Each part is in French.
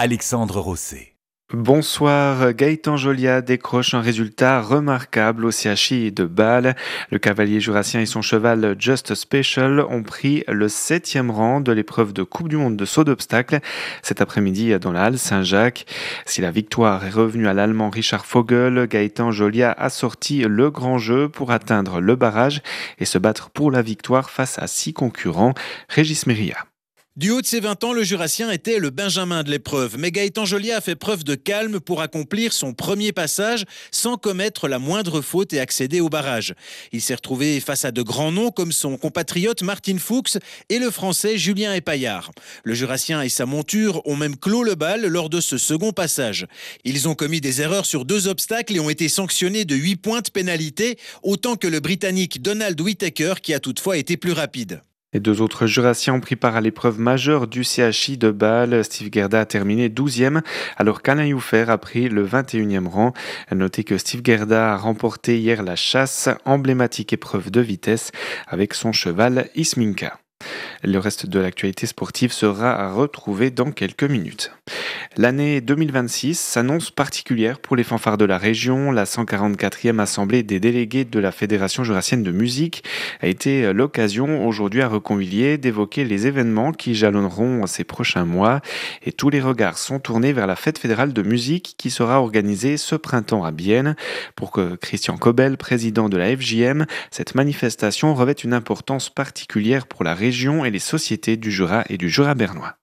Alexandre Rosset. Bonsoir, Gaëtan Jolia décroche un résultat remarquable au CHI de Bâle. Le cavalier jurassien et son cheval Just Special ont pris le 7e rang de l'épreuve de Coupe du Monde de saut d'obstacles cet après-midi dans la Halle Saint-Jacques. Si la victoire est revenue à l'Allemand Richard Vogel, Gaëtan Jolia a sorti le grand jeu pour atteindre le barrage et se battre pour la victoire face à 6 concurrents. Régis Méria. Du haut de ses 20 ans, le Jurassien était le benjamin de l'épreuve. Mais Gaëtan Jolia a fait preuve de calme pour accomplir son premier passage sans commettre la moindre faute et accéder au barrage. Il s'est retrouvé face à de grands noms comme son compatriote Martin Fuchs et le Français Julien Epaillard. Le Jurassien et sa monture ont même clos le bal lors de ce second passage. Ils ont commis des erreurs sur 2 obstacles et ont été sanctionnés de 8 points de pénalité, autant que le Britannique Donald Whittaker qui a toutefois été plus rapide. Les 2 autres jurassiens ont pris part à l'épreuve majeure du CHI de Bâle. Steve Gerda a terminé 12e, alors qu'Alain Youffer a pris le 21e rang. Notez que Steve Gerda a remporté hier la chasse, emblématique épreuve de vitesse, avec son cheval Isminka. Le reste de l'actualité sportive sera à retrouver dans quelques minutes. L'année 2026 s'annonce particulière pour les fanfares de la région. La 144e assemblée des délégués de la Fédération jurassienne de musique a été l'occasion aujourd'hui à Reconvilliers d'évoquer les événements qui jalonneront ces prochains mois. Et tous les regards sont tournés vers la fête fédérale de musique qui sera organisée ce printemps à Bienne. Pour que Christian Cobel, président de la FJM, cette manifestation revêt une importance particulière pour la région et les sociétés du Jura et du Jura bernois.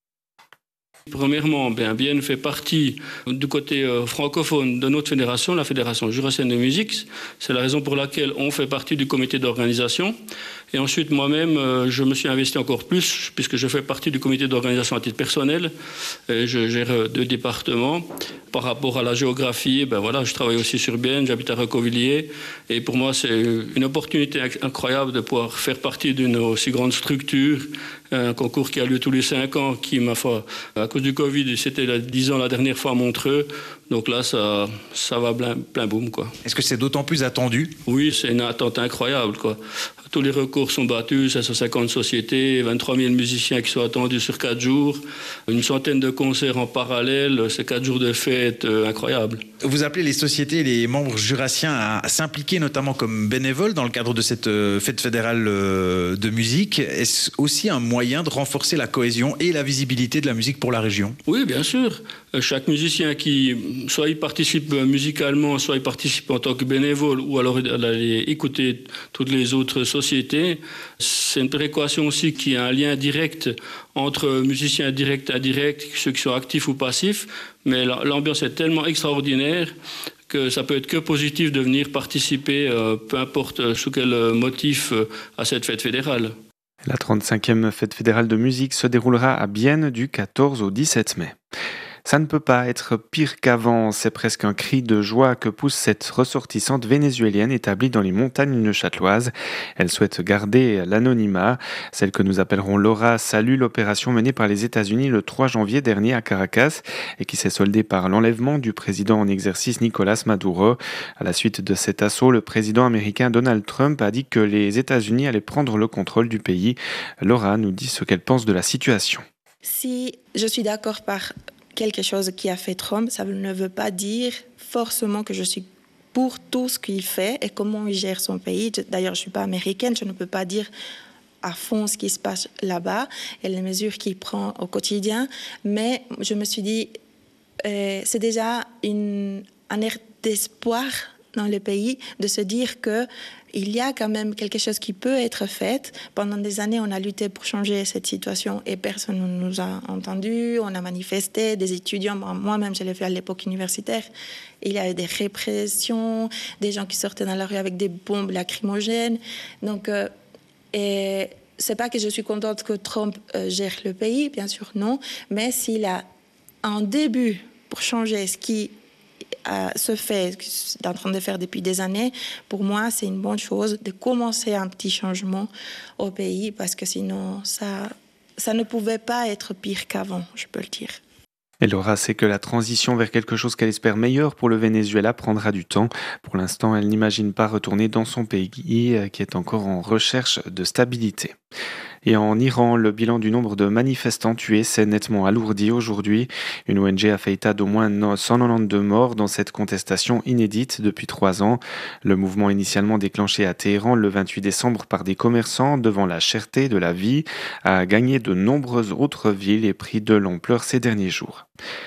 Premièrement, Bienne fait partie du côté francophone de notre fédération, la Fédération jurassienne de musique. C'est la raison pour laquelle on fait partie du comité d'organisation. Et ensuite, moi-même, je me suis investi encore plus, puisque je fais partie du comité d'organisation à titre personnel. Et je gère 2 départements. Par rapport à la géographie, je travaille aussi sur Bienne, j'habite à Reconvilliers. Et pour moi, c'est une opportunité incroyable de pouvoir faire partie d'une aussi grande structure. Un concours qui a lieu tous les 5 ans, qui, ma foi, à cause du Covid, c'était 10 ans la dernière fois à Montreux. Donc là, ça va plein boom, quoi. Est-ce que c'est d'autant plus attendu ? Oui, c'est une attente incroyable, quoi. Tous les recours sont battus, 750 sociétés, 23 000 musiciens qui sont attendus sur 4 jours, une centaine de concerts en parallèle, c'est 4 jours de fête incroyable. Vous appelez les sociétés et les membres jurassiens à s'impliquer notamment comme bénévoles dans le cadre de cette fête fédérale de musique. Est-ce aussi un moyen de renforcer la cohésion et la visibilité de la musique pour la région ? Oui, bien sûr. Chaque musicien qui, soit il participe musicalement, soit il participe en tant que bénévole, ou alors aller écouter toutes les autres sociétés, c'est une précaution aussi qu'il y a un lien direct entre musiciens directs et indirects, ceux qui sont actifs ou passifs, mais l'ambiance est tellement extraordinaire que ça peut être que positif de venir participer, peu importe sous quel motif, à cette fête fédérale. La 35e fête fédérale de musique se déroulera à Bienne du 14 au 17 mai. Ça ne peut pas être pire qu'avant, c'est presque un cri de joie que pousse cette ressortissante vénézuélienne établie dans les montagnes neuchâteloises. Elle souhaite garder l'anonymat. Celle que nous appellerons Laura salue l'opération menée par les États-Unis le 3 janvier dernier à Caracas et qui s'est soldée par l'enlèvement du président en exercice Nicolás Maduro. À la suite de cet assaut, le président américain Donald Trump a dit que les États-Unis allaient prendre le contrôle du pays. Laura nous dit ce qu'elle pense de la situation. Si je suis d'accord par quelque chose qui a fait Trump, ça ne veut pas dire forcément que je suis pour tout ce qu'il fait et comment il gère son pays. D'ailleurs, je ne suis pas américaine, je ne peux pas dire à fond ce qui se passe là-bas et les mesures qu'il prend au quotidien. Mais je me suis dit, c'est déjà un air d'espoir dans le pays de se dire que il y a quand même quelque chose qui peut être fait. Pendant des années, on a lutté pour changer cette situation et personne ne nous a entendus. On a manifesté, des étudiants, moi-même je l'ai fait à l'époque universitaire. Il y avait des répressions, des gens qui sortaient dans la rue avec des bombes lacrymogènes. Donc, et c'est pas que je suis contente que Trump gère le pays, bien sûr non, mais s'il a un début pour changer ce qui se fait, est en train de faire depuis des années, pour moi, c'est une bonne chose de commencer un petit changement au pays parce que sinon, ça ne pouvait pas être pire qu'avant, je peux le dire. Et Laura sait que la transition vers quelque chose qu'elle espère meilleur pour le Venezuela prendra du temps. Pour l'instant, elle n'imagine pas retourner dans son pays qui est encore en recherche de stabilité. Et en Iran, le bilan du nombre de manifestants tués s'est nettement alourdi aujourd'hui. Une ONG a fait état d'au moins 192 morts dans cette contestation inédite depuis 3 ans. Le mouvement initialement déclenché à Téhéran le 28 décembre par des commerçants devant la cherté de la vie a gagné de nombreuses autres villes et pris de l'ampleur ces derniers jours.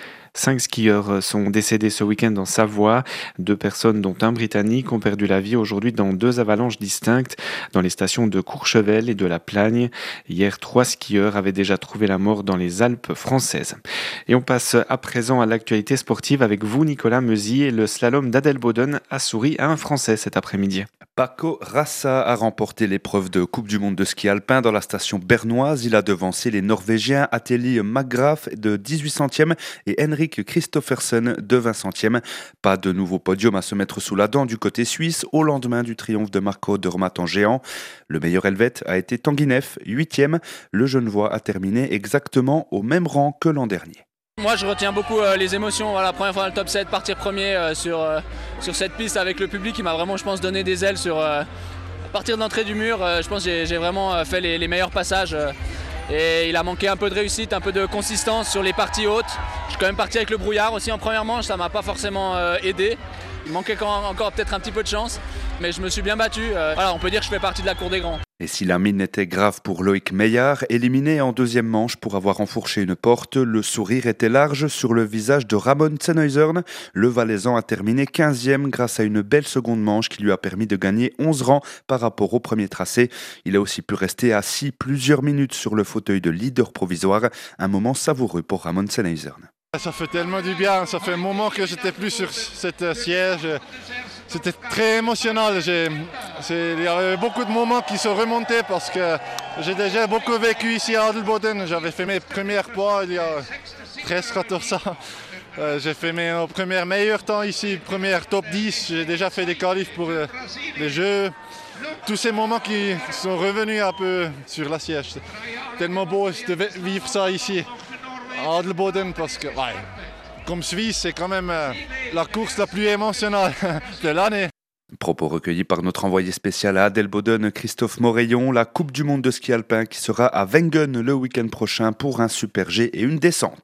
5 skieurs sont décédés ce week-end en Savoie. 2 personnes, dont un Britannique, ont perdu la vie aujourd'hui dans 2 avalanches distinctes dans les stations de Courchevel et de la Plagne. Hier, 3 skieurs avaient déjà trouvé la mort dans les Alpes françaises. Et on passe à présent à l'actualité sportive avec vous, Nicolas Meuzy. Le slalom d'Adelboden a souri à un Français cet après-midi. Paco Rassa a remporté l'épreuve de Coupe du Monde de ski alpin dans la station bernoise. Il a devancé les Norvégiens Ateli McGrath de 18 centièmes et Henrik Kristoffersen de 20 centièmes. Pas de nouveau podium à se mettre sous la dent du côté suisse au lendemain du triomphe de Marco Odermatt en géant. Le meilleur helvète a été Tanguy Neff, 8e. Le Genevois a terminé exactement au même rang que l'an dernier. Moi je retiens beaucoup les émotions, la première fois dans le top 7, partir premier sur cette piste avec le public qui m'a vraiment je pense donné des ailes à partir de l'entrée du mur. Je pense que j'ai vraiment fait les meilleurs passages et il a manqué un peu de réussite, un peu de consistance sur les parties hautes. Je suis quand même parti avec le brouillard aussi en première manche, ça m'a pas forcément aidé. Il manquait encore peut-être un petit peu de chance, mais je me suis bien battu. On peut dire que je fais partie de la cour des grands. Et si la mine était grave pour Loïc Meillard, éliminé en deuxième manche pour avoir enfourché une porte, le sourire était large sur le visage de Ramon Zenhuizern. Le Valaisan a terminé 15e grâce à une belle seconde manche qui lui a permis de gagner 11 rangs par rapport au premier tracé. Il a aussi pu rester assis plusieurs minutes sur le fauteuil de leader provisoire, un moment savoureux pour Ramon Zenhuizern. Ça fait tellement du bien, ça fait un moment que j'étais plus sur cette siège. C'était très émotionnel. Il y avait beaucoup de moments qui sont remontés parce que j'ai déjà beaucoup vécu ici à Adelboden. J'avais fait mes premiers pas il y a 13-14 ans. J'ai fait mes premiers meilleurs temps ici, première top 10. J'ai déjà fait des qualifs pour les Jeux. Tous ces moments qui sont revenus un peu sur la siège. C'est tellement beau de vivre ça ici à Adelboden parce que, comme Suisse, c'est quand même la course la plus émotionnelle de l'année. Propos recueillis par notre envoyé spécial à Adelboden, Christophe Moreillon, la Coupe du Monde de ski alpin qui sera à Wengen le week-end prochain pour un super G et une descente.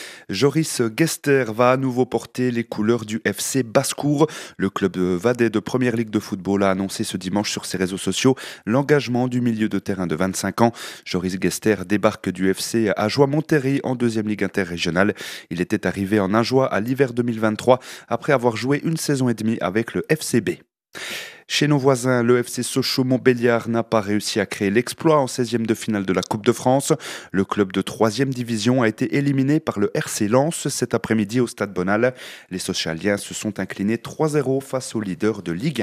Joris Gester va à nouveau porter les couleurs du FC Basse-Cour. Le club de Vadais de Première Ligue de football a annoncé ce dimanche sur ses réseaux sociaux l'engagement du milieu de terrain de 25 ans. Joris Gester débarque du FC Ajoie-Monterrey en deuxième ligue interrégionale. Il était arrivé en Ajoie à l'hiver 2023 après avoir joué une saison et demie avec le FCB. Chez nos voisins, le FC Sochaux-Montbéliard n'a pas réussi à créer l'exploit en 16e de finale de la Coupe de France. Le club de 3e division a été éliminé par le RC Lens cet après-midi au Stade Bonal. Les Sochaliens se sont inclinés 3-0 face au leader de Ligue 1.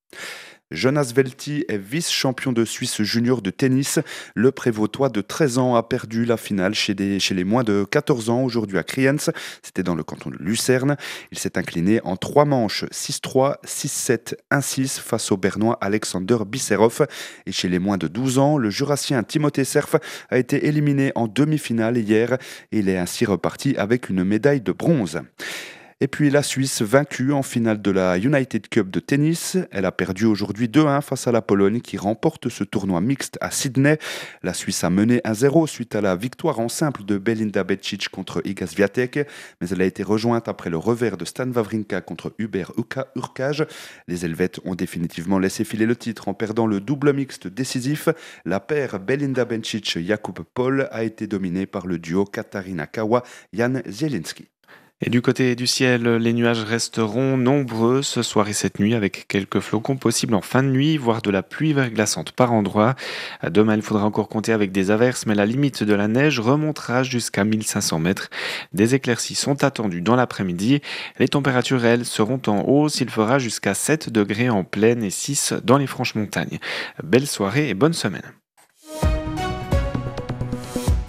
Jonas Velti est vice-champion de Suisse junior de tennis. Le Prévôtois de 13 ans a perdu la finale chez les moins de 14 ans aujourd'hui à Kriens. C'était dans le canton de Lucerne. Il s'est incliné en 3 manches, 6-3, 6-7, 1-6 face au Bernois Alexander Bisserov. Et chez les moins de 12 ans, le Jurassien Timothée Cerf a été éliminé en demi-finale hier. Et il est ainsi reparti avec une médaille de bronze. Et puis la Suisse vaincue en finale de la United Cup de tennis. Elle a perdu aujourd'hui 2-1 face à la Pologne qui remporte ce tournoi mixte à Sydney. La Suisse a mené 1-0 suite à la victoire en simple de Belinda Bečić contre Iga Swiatek, mais elle a été rejointe après le revers de Stan Wawrinka contre Hubert Hurkacz. Les Helvètes ont définitivement laissé filer le titre en perdant le double mixte décisif. La paire Belinda Bencic-Jakub Paul a été dominée par le duo Katarina Kawa-Jan Zielinski. Et du côté du ciel, les nuages resteront nombreux ce soir et cette nuit avec quelques flocons possibles en fin de nuit, voire de la pluie verglaçante par endroits. Demain, il faudra encore compter avec des averses, mais la limite de la neige remontera jusqu'à 1500 mètres. Des éclaircies sont attendues dans l'après-midi. Les températures, elles, seront en hausse. Il fera jusqu'à 7 degrés en plaine et 6 dans les franches montagnes. Belle soirée et bonne semaine.